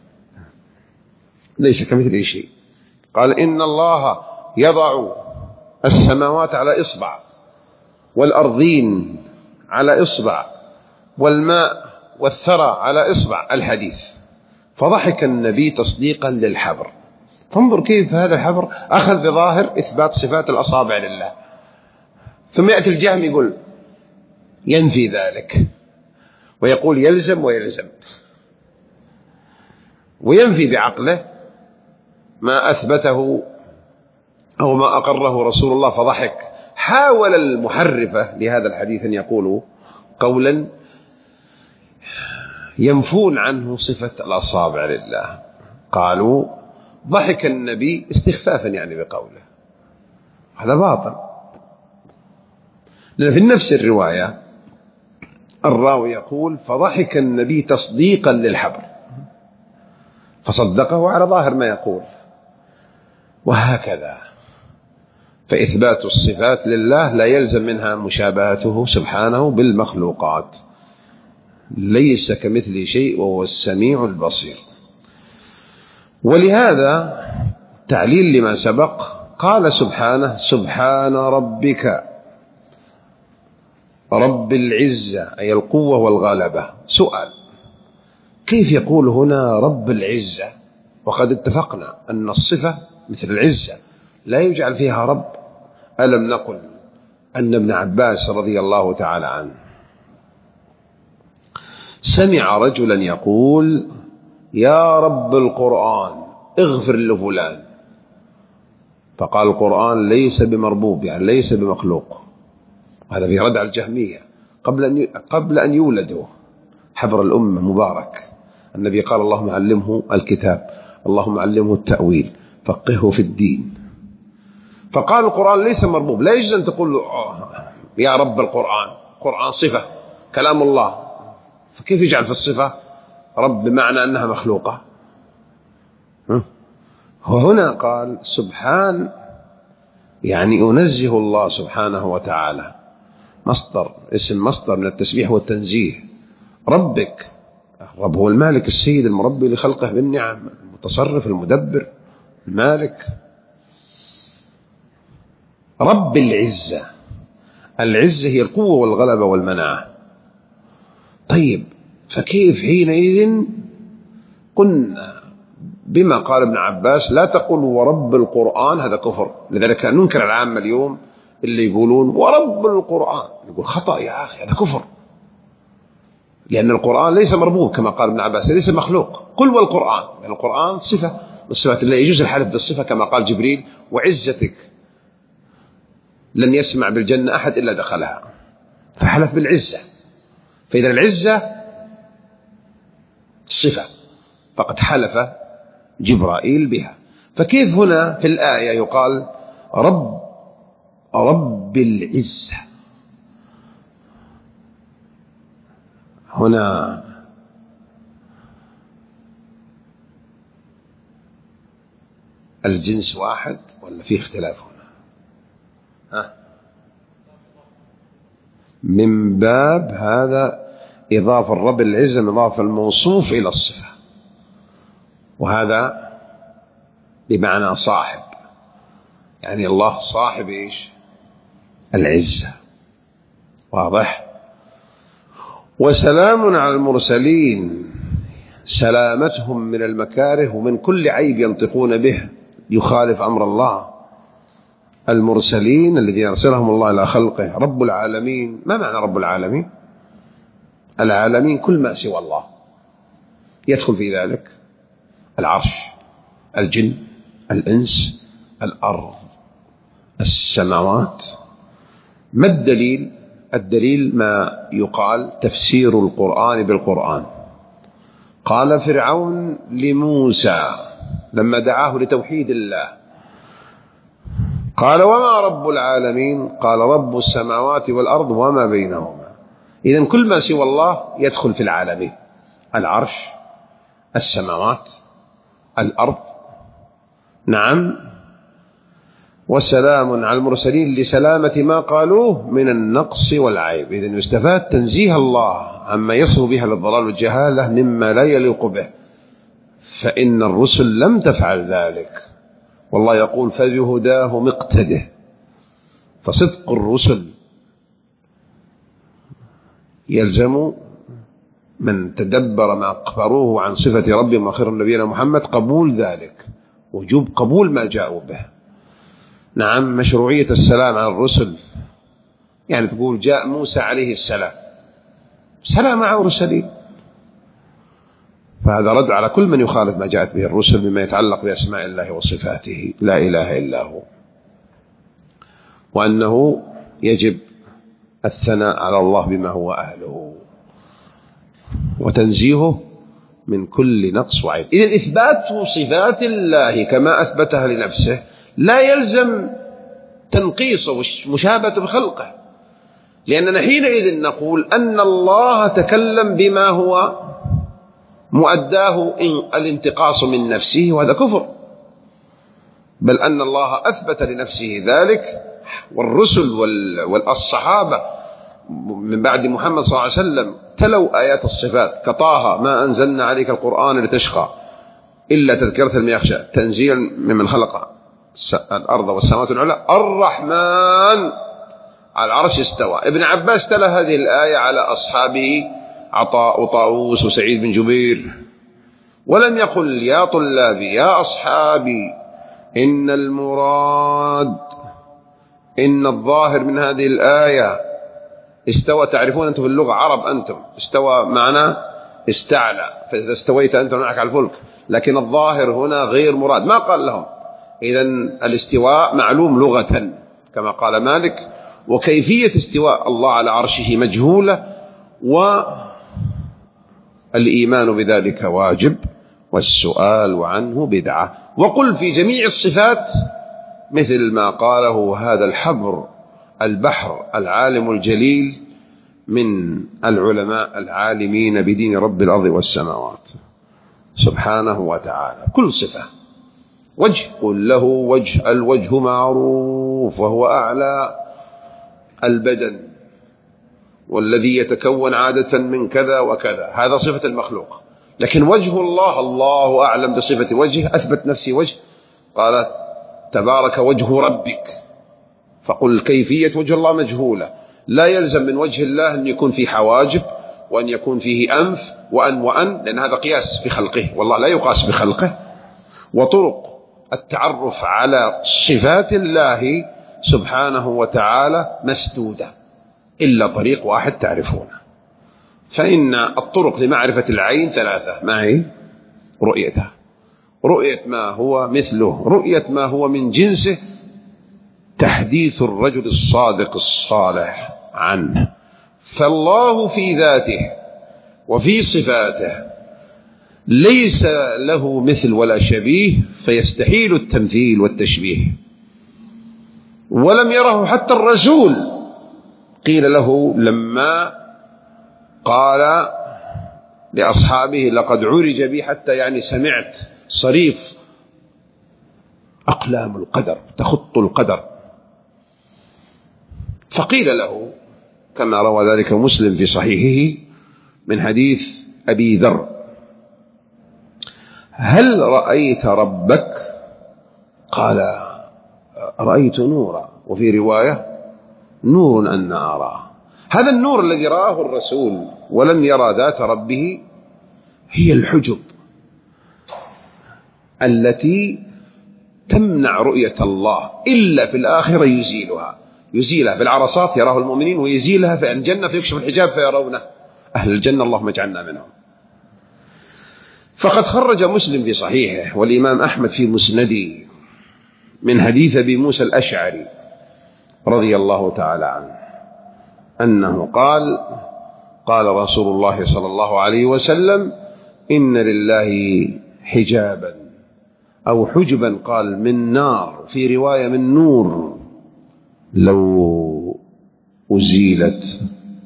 ليس كمثله شيء. قال إن الله يضع السماوات على إصبع والأرضين على إصبع والماء والثرى على إصبع، الحديث. فضحك النبي تصديقا للحبر. فانظر كيف هذا الحبر أخذ بظاهر إثبات صفات الأصابع لله، ثم يأتي الجهم يقول ينفي ذلك ويقول يلزم ويلزم، وينفي بعقله ما أثبته أو ما أقره رسول الله. فضحك. حاول المحرفة لهذا الحديث أن يقولوا قولا ينفون عنه صفة الأصابع لله. قالوا ضحك النبي استخفافا يعني بقوله، هذا باطل. لأن في نفس الرواية الراوي يقول فضحك النبي تصديقا للحبر، فصدقه على ظاهر ما يقول. وهكذا فإثبات الصفات لله لا يلزم منها مشابهته سبحانه بالمخلوقات، ليس كمثله شيء وهو السميع البصير. ولهذا تعليل لما سبق قال سبحانه سبحان ربك رب العزة، أي القوة والغلبة. سؤال: كيف يقول هنا رب العزة وقد اتفقنا أن الصفة مثل العزة لا يجعل فيها رب؟ ألم نقل أن ابن عباس رضي الله تعالى عنه سمع رجلا يقول يا رب القرآن اغفر لفلان، فقال القرآن ليس بمربوب، يعني ليس بمخلوق. هذا في رد على الجهمية قبل أن قبل أن يولدوا حبر الأمة مبارك. النبي قال اللهم علمه الكتاب، اللهم علمه التأويل، فقهه في الدين. فقال القرآن ليس مربوب، لا يجوز أن تقول يا رب القرآن. القرآن صفة كلام الله، فكيف يجعل في الصفة رب بمعنى أنها مخلوقة؟ وهنا قال سبحان، يعني أنزه الله سبحانه وتعالى، مصدر، اسم مصدر من التسبيح والتنزيه. ربك، الرب هو المالك السيد المربي لخلقه بالنعم، المتصرف المدبر المالك. رب العزة، العزة هي القوة والغلبة والمناعة. طيب فكيف حينئذ قلنا بما قال ابن عباس لا تقولوا ورب القرآن، هذا كفر. لذلك ننكر العامة اليوم اللي يقولون ورب القرآن، يقول خطأ يا أخي، هذا كفر، لأن القرآن ليس مربوب كما قال ابن عباس، ليس مخلوق. قل والقرآن، يعني القرآن صفة من صفات الله، يجوز الحلف بالصفة كما قال جبريل وعزتك لن يسمع بالجنة أحد إلا دخلها، فحلف بالعزة. فإذا العزة صفة فقد حلف جبرائيل بها. فكيف هنا في الآية يقال رب رب العزة؟ هنا الجنس واحد ولا فيه اختلاف هنا؟ ها؟ من باب هذا إضافة الرب العزة، إضافة الموصوف إلى الصفة، وهذا بمعنى صاحب، يعني الله صاحب إيش؟ العزة. واضح؟ وسلام على المرسلين، سلامتهم من المكاره ومن كل عيب ينطقون به، يخالف أمر الله. المرسلين الذين أرسلهم الله إلى خلقه رب العالمين. ما معنى رب العالمين؟ العالمين كل ما سوى الله يدخل في ذلك: العرش، الجن، الإنس، الأرض، السماوات. ما الدليل؟ الدليل ما يقال تفسير القرآن بالقرآن. قال فرعون لموسى لما دعاه لتوحيد الله، قال: وما رب العالمين؟ قال: رب السماوات والأرض وما بينهما. إذن كل ما سوى الله يدخل في العالمين: العرش، السماوات، الأرض. نعم. وسلام على المرسلين لسلامة ما قالوه من النقص والعيب. إذن يستفاد تنزيه الله عما يصل بها للضلال والجهالة مما لا يليق به، فإن الرسل لم تفعل ذلك، والله يقول: فبهداه مقتده. فصدق الرسل يلزم من تدبر ما أخبروه عن صفة ربهم وخير نبينا محمد قبول ذلك، وجوب قبول ما جاءوا به. نعم. مشروعية السلام على الرسل، يعني تقول جاء موسى عليه السلام، سلام على المرسلين، فهذا رد على كل من يخالف ما جاءت به الرسل مما يتعلق بأسماء الله وصفاته، لا إله إلا هو، وأنه يجب الثناء على الله بما هو أهله وتنزيهه من كل نقص وعيب. إذن إثبات صفات الله كما أثبتها لنفسه لا يلزم تنقيصه ومشابهته بخلقه، لأننا حينئذ نقول أن الله تكلم بما هو مؤداه الانتقاص من نفسه، وهذا كفر، بل أن الله أثبت لنفسه ذلك، والرسل والصحابة من بعد محمد صلى الله عليه وسلم تلوا آيات الصفات كطه: ما أنزلنا عليك القرآن لتشقى إلا تذكرة لمن يخشى تنزيلا ممن خلق الأرض والسماوات العلى الرحمن على العرش استوى. ابن عباس تلا هذه الآية على أصحابه عطاء وطاووس وسعيد بن جبير، ولم يقل: يا طلابي يا أصحابي إن المراد إن الظاهر من هذه الآية استوى. تعرفون أنتم في اللغة عرب، أنتم استوى معناه استعلى، فإذا استويت أنت معك على الفلك، لكن الظاهر هنا غير مراد. ما قال لهم. إذن الاستواء معلوم لغة كما قال مالك، وكيفية استواء الله على عرشه مجهولة، والإيمان بذلك واجب، والسؤال عنه بدعة. وقل في جميع الصفات مثل ما قاله هذا الحبر البحر العالم الجليل من العلماء العالمين بدين رب الأرض والسماوات سبحانه وتعالى. كل صفة وجه، قل له وجه، الوجه معروف وهو أعلى البدن، والذي يتكون عادة من كذا وكذا، هذا صفة المخلوق. لكن وجه الله، الله أعلم بصفة وجهه، أثبت نفسي وجه، قال تبارك وجه ربك، فقل كيفية وجه الله مجهولة. لا يلزم من وجه الله أن يكون فيه حواجب، وأن يكون فيه أنف، وأن وأن لأن هذا قياس بخلقه، والله لا يقاس بخلقه. وطرق التعرف على صفات الله سبحانه وتعالى مسدودة إلا طريق واحد تعرفونه. فإن الطرق لمعرفة العين ثلاثة: ما هي؟ رؤيتها، رؤية ما هو مثله، رؤية ما هو من جنسه، تحديث الرجل الصادق الصالح عنه. فالله في ذاته وفي صفاته ليس له مثل ولا شبيه، فيستحيل التمثيل والتشبيه. ولم يره حتى الرسول. قيل له لما قال لأصحابه لقد عرج بي حتى يعني سمعت صريف أقلام القدر تخط القدر، فقيل له كما روى ذلك مسلم في صحيحه من حديث أبي ذر: هل رأيت ربك؟ قال رأيت نورا، وفي رواية نور أن أراه. هذا النور الذي رآه الرسول ولم يرى ذات ربه هي الحجب التي تمنع رؤية الله، إلا في الآخرة يزيلها، يزيلها في العرصات يراه المؤمنين، ويزيلها في الجنة فيكشف الحجاب فيرونه أهل الجنة، اللهم اجعلنا منهم. فقد خرج مسلم في صحيحه والإمام أحمد في مسنده من حديث أبي موسى الأشعري رضي الله تعالى عنه أنه قال: قال رسول الله صلى الله عليه وسلم: إن لله حجابا أو حجبا، قال من نار، في رواية من نور، لو أزيلت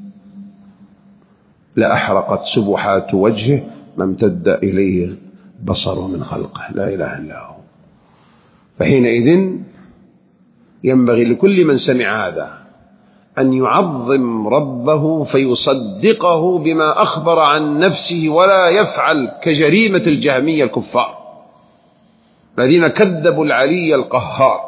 لأحرقت سبحات وجهه ما امتد إليه بصره من خلقه، لا إله إلا هو. فحينئذ ينبغي لكل من سمع هذا أن يعظم ربه فيصدقه بما أخبر عن نفسه، ولا يفعل كجريمة الجهمية الكفار الذين كذبوا العلي القهار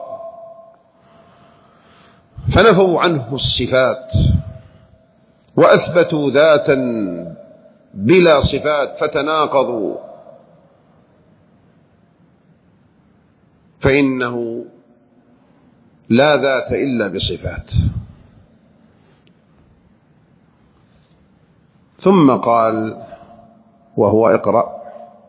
فنفوا عنه الصفات وأثبتوا ذاتا بلا صفات فتناقضوا، فإنه لا ذات إلا بصفات. ثم قال وهو اقرأ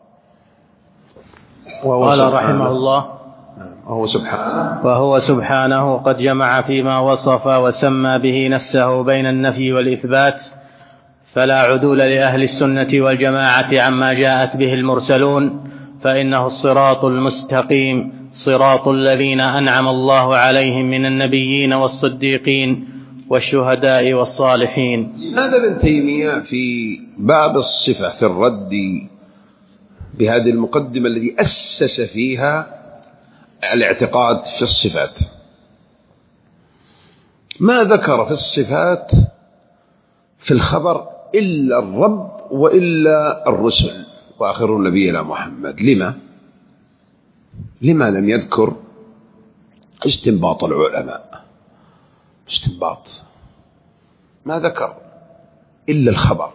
وهو قال رحمه الله: وهو سبحانه وهو سبحانه قد جمع فيما وصف وسمى به نفسه بين النفي والإثبات، فلا عدول لأهل السنة والجماعة عما جاءت به المرسلون، فإنه الصراط المستقيم، صراط الذين أنعم الله عليهم من النبيين والصديقين والشهداء والصالحين. هذا ابن تيمية في باب الصفة في الرد بهذه المقدمة التي أسس فيها الاعتقاد في الصفات، ما ذكر في الصفات في الخبر إلا الرب وإلا الرسل وآخر نبينا محمد. لما؟ لما لم يذكر استنباط العلماء؟ استنباط ما ذكر إلا الخبر.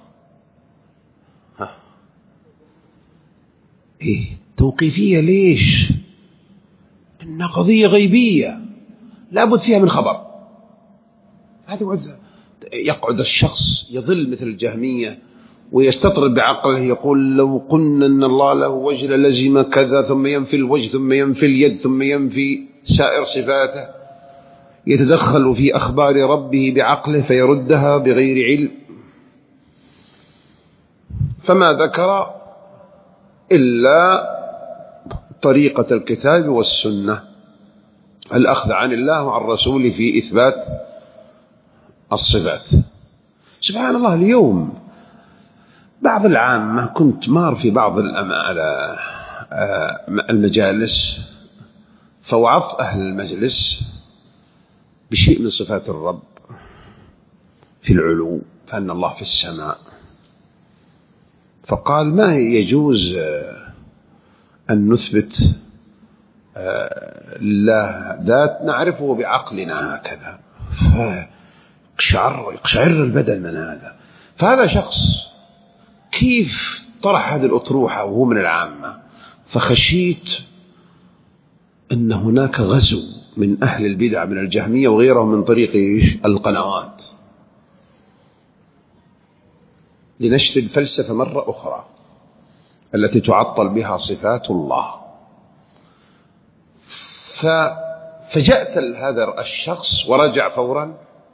ها. إيه توقيفية؟ ليش؟ إنها قضية غيبية لابد فيها من خبر. هذا يقعد الشخص يظل مثل الجهمية ويستطرد بعقله، يقول لو قلنا أن الله له وجه للزم كذا، ثم ينفي الوجه، ثم ينفي اليد، ثم ينفي سائر صفاته، يتدخل في أخبار ربه بعقله فيردها بغير علم. فما ذكر إلا طريقة الكتاب والسنة، الأخذ عن الله وعن رسوله في إثبات الصفات. سبحان الله، اليوم بعض العامة كنت مار في بعض المجالس فوعظت أهل المجلس بشيء من صفات الرب في العلو، فأن الله في السماء، فقال ما يجوز أن نثبت الله ذات نعرفه بعقلنا هكذا، يقشعر يقشعر البدن من هذا. فهذا شخص كيف طرح هذه الأطروحة وهو من العامة، فخشيت أن هناك غزو من أهل البدع من الجهمية وغيرهم من طريق القنوات لنشر الفلسفة مرة أخرى التي تعطل بها صفات الله. ففجأت هذا الشخص ورجع فورا،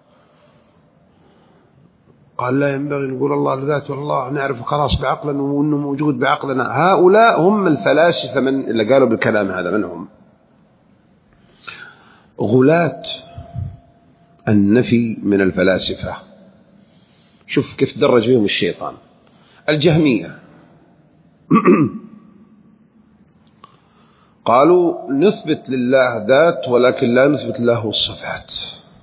قال لا ينبغي نقول الله لذات الله نعرف خلاص بعقلنا وأنه موجود بعقلنا. هؤلاء هم الفلاسفة من اللي قالوا بالكلام هذا، من هم؟ غلاة النفي من الفلاسفة. شوف كيف درج بهم الشيطان. الجهمية قالوا نثبت لله ذات ولكن لا نثبت له الصفات.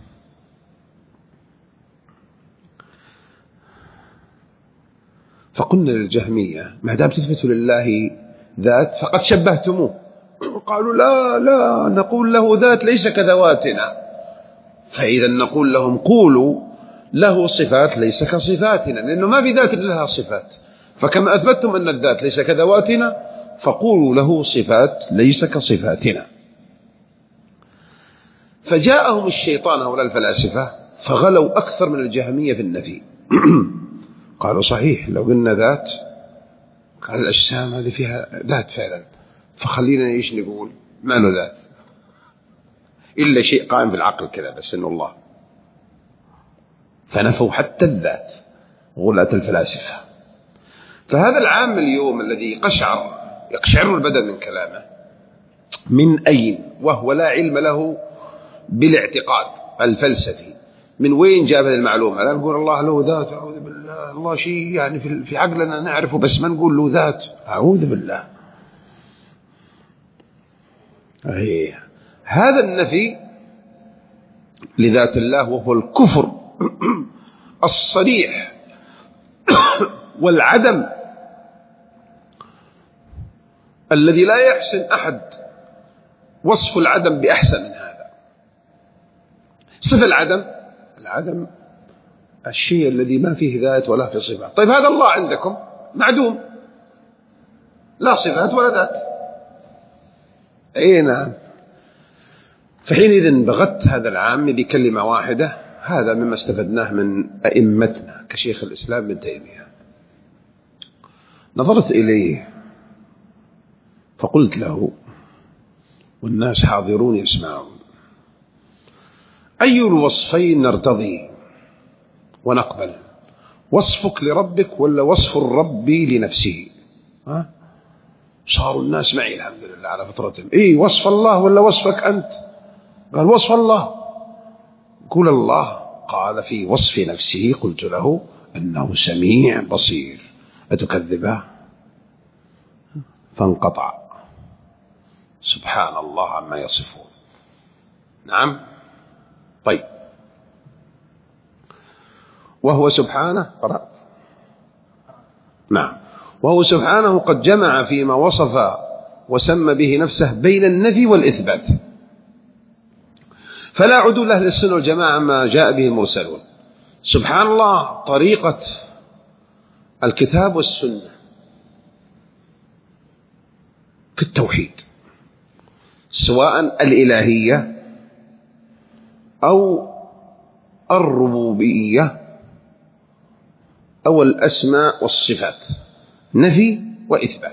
فقلنا للجهمية ما دام تثبتوا لله ذات فقد شبهتموه. قالوا لا لا نقول له ذات ليس كذواتنا. فإذا نقول لهم قولوا له صفات ليس كصفاتنا، لأنه ما في ذات لها صفات. فكما أثبتتم أن الذات ليس كذواتنا فقولوا له صفات ليس كصفاتنا. فجاءهم الشيطان هؤلاء الفلاسفة فغلوا أكثر من الجهمية في النفي. قالوا صحيح لو قلنا ذات، قال الأجسام هذه فيها ذات فعلا، فخلينا إيش نقول؟ ما له ذات إلا شيء قائم بالعقل كذا بس إنه الله. فنفوا حتى الذات، غلاة الفلاسفة. فهذا العام اليوم الذي قشعر يقشعر البدن من كلامه، من أين وهو لا علم له بالاعتقاد الفلسفي، من وين جاب هذه المعلومة؟ لا نقول الله له ذات، أعوذ بالله، الله شيء يعني في عقلنا نعرفه بس ما نقول له ذات، أعوذ بالله. أيه. هذا النفي لذات الله وهو الكفر الصريح والعدم الذي لا يحسن أحد وصف العدم بأحسن من هذا. صف العدم، العدم الشيء الذي ما فيه ذات ولا في صفات. طيب هذا الله عندكم معدوم، لا صفات ولا ذات. أي نعم. فحينئذ بغت هذا العام بكلمة واحدة. هذا مما استفدناه من أئمتنا كشيخ الإسلام ابن تيمية. نظرت إليه فقلت له والناس حاضرون يسمعون: أي الوصفين نرتضي ونقبل؟ وصفك لربك ولا وصف الرب لنفسه؟ ها؟ صاروا الناس معي الحمد لله على فطرتهم. إيه وصف الله ولا وصفك أنت؟ قال وصف الله. قول الله قال في وصف نفسه، قلت له أنه سميع بصير، أتكذبه؟ فانقطع. سبحان الله عما يصفون. نعم. طيب، وهو سبحانه قرأ نعم وهو سبحانه قد جمع فيما وصف وسمى به نفسه بين النفي والإثبات، فلا عدول أهل السنة والجماعة ما جاء به المرسلون. سبحان الله طريقة الكتاب والسنة في التوحيد، سواء الإلهية أو الربوبية أو الأسماء والصفات، نفي وإثبات.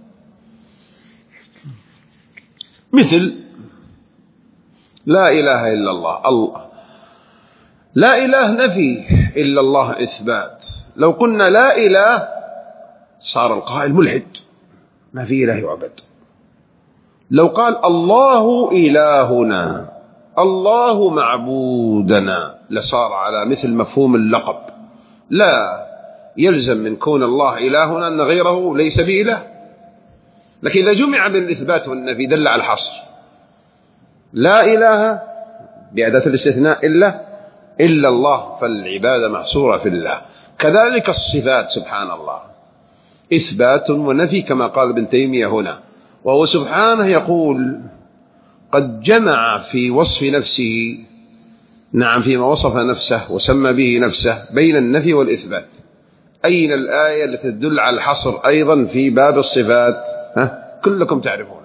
مثل لا إله إلا الله، الله لا إله نفي، إلا الله إثبات. لو قلنا لا إله صار القائل ملحد، ما في إله يعبد. لو قال الله إلهنا، الله معبودنا، لصار على مثل مفهوم اللقب. لا يلزم من كون الله إلهنا أن غيره ليس بإله. لكن إذا جمع بين الإثبات والنفي دل على الحصر. لا إله بأداة الاستثناء إلا إلا الله، فالعبادة محصورة في الله. كذلك الصفات سبحان الله إثبات ونفي كما قال ابن تيمية هنا. وهو سبحانه يقول قد جمع في وصف نفسه، نعم فيما وصف نفسه وسمى به نفسه، بين النفي والإثبات. أين الآية التي تدل على الحصر أيضا في باب الصفات؟ ها؟ كلكم تعرفون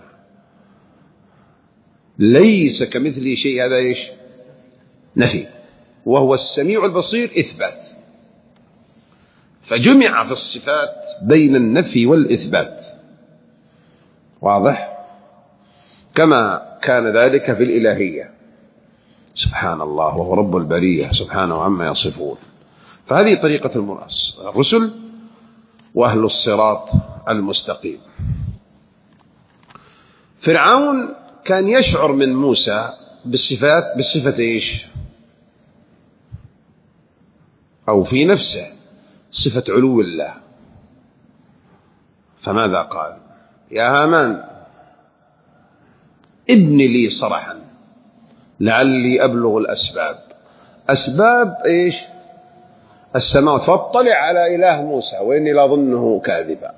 ليس كمثله شيء، هذا إيش؟ نفي. وهو السميع البصير إثبات. فجمع في الصفات بين النفي والإثبات، واضح؟ كما كان ذلك في الإلهية. سبحان الله وهو رب البرية سبحانه عما يصفون. فهذه طريقة الرسل وأهل الصراط المستقيم. فرعون كان يشعر من موسى بالصفات، بالصفة إيش؟ أو في نفسه صفة علو الله. فماذا قال؟ يا هامان ابن لي صرحا لعلي أبلغ الأسباب. أسباب إيش؟ السماوات، فاطلع على إله موسى وإني لأظنه كاذبا.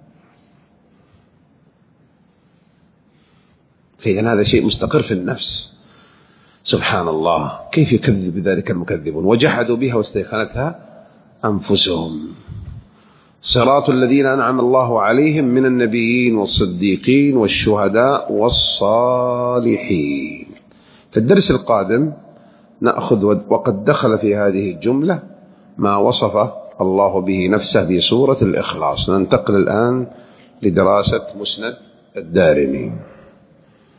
فإذن هذا شيء مستقر في النفس. سبحان الله، كيف يكذب بذلك المكذبون؟ وجحدوا بها واستيقنتها أنفسهم صراط الذين أنعم الله عليهم من النبيين والصديقين والشهداء والصالحين. في الدرس القادم نأخذ، وقد دخل في هذه الجملة ما وصف الله به نفسه في سورة الإخلاص. ننتقل الآن لدراسة مسند الدارمي.